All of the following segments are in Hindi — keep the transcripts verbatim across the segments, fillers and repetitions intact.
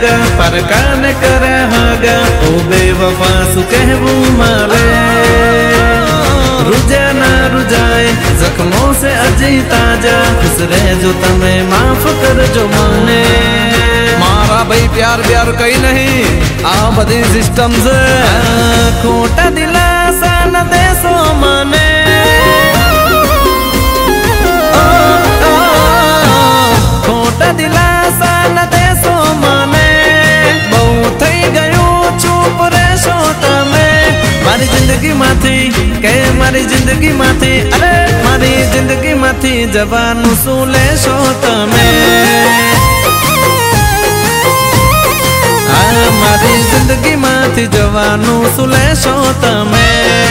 हागा पर काने करे हागा ओ बेवफा सु कहवू मारे रुजा ना रुजाए जख्मों से अजी ताजा खुश रह जो तमे माफ कर जो माने मारा भाई प्यार प्यार कहीं नहीं आ बदी सिस्टम से खोटा दिलासा न दे सो माने खोटा दिलासा न दे सो माने बहु थई गयो चुप रहेशो तमे मारी जिंदगी माथी के मारी जिंदगी माथी अरे मारी जिंदगी माथी जवानु सु लेशो तमे मारी जिंदगी माथी जवानु सु लेशो तमे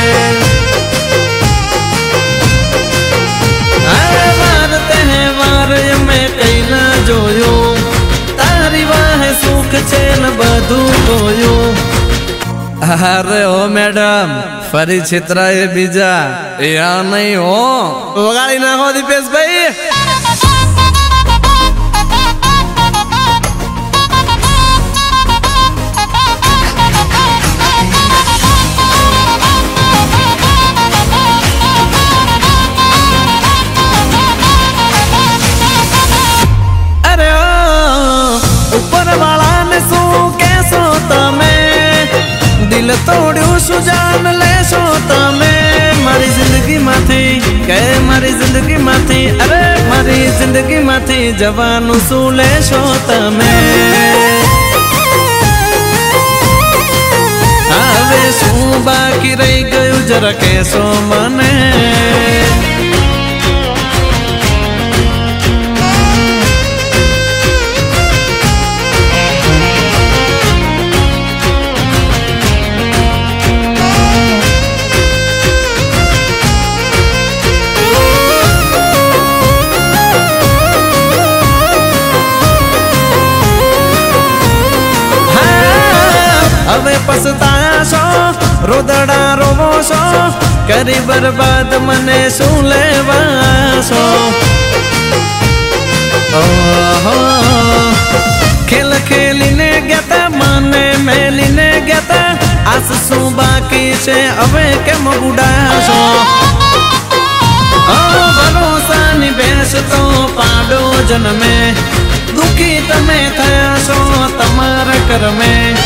वार तहेवार में कई ना जोयो तारी वाह सुख चैन बधु गोयो अरे ओ मैडम फरी छितराए बीजा या नहीं हो वगाड़ी ना हो दीपेश भाई दिल तोड़ू सुजान ले सो तमे मारी जिंदगी माथी के मारी जिंदगी माथी अरे मारी जिंदगी माथी जवानु सु ले सो तमे आवे सु बाकी रही गयु जरा के सो मने अवे पछताया सो रोदड़ा रोवो सो करी बर्बाद मने सु लेवा सो ओहो खेल खेलीने गता मने मेलीने गता आस सु बाकी से अवे के मगुडा सो ओ भरोसा निवेश तो पाडो जन्मे दुखी तमे थया सो तमारा कर में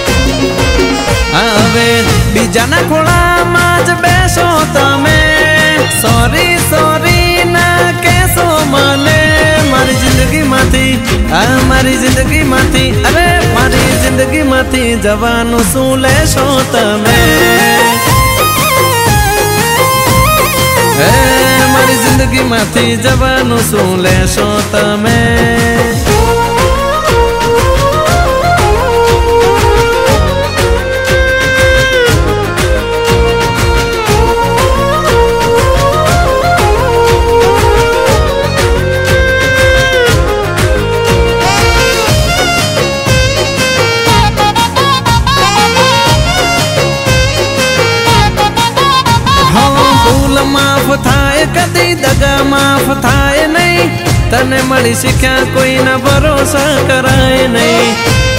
आवे बीजाना खोला माज बेसो तमे सॉरी सॉरी ना कैसो माने मारी जिंदगी माथी आ मारी जिंदगी माथी अरे मारी जिंदगी माथी जवानु सु लेशो तमे ए मारी जिंदगी माथी जवानु सु लेशो तमे माफ थाए कदी दगा माफ थाए नहीं तने मड़ी शिक्षा कोई न भरोसा कराए नहीं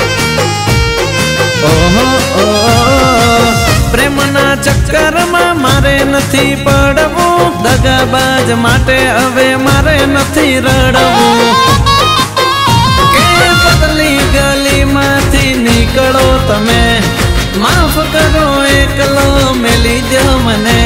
ओहो ओ प्रेम ना चक्कर में मारे नथी पड़वू दगाबाज माटे हवे मारे नथी रड़वू के बदली गली माथी निकलो तमे माफ करो एकलो मिली दो मने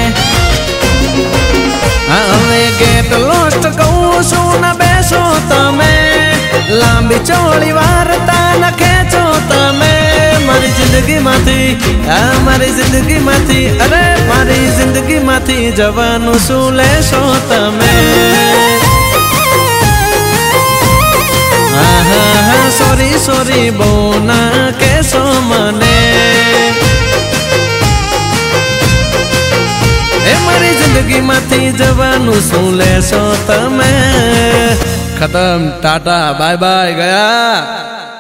हवे गेट लोस्ट कहूँ सु न बेसो तमे लांबी चौड़ी वार्ता न खेचो तमे मारी जिंदगी माथी आ मारी जिंदगी माथी अरे मारी जिंदगी माथी जवानु सु लेशो तमे सॉरी सॉरी बोना कैसो मने ए मारी जिंदगी माथी जवानु सु लेशो तमे खत्म टाटा बाय बाय गया।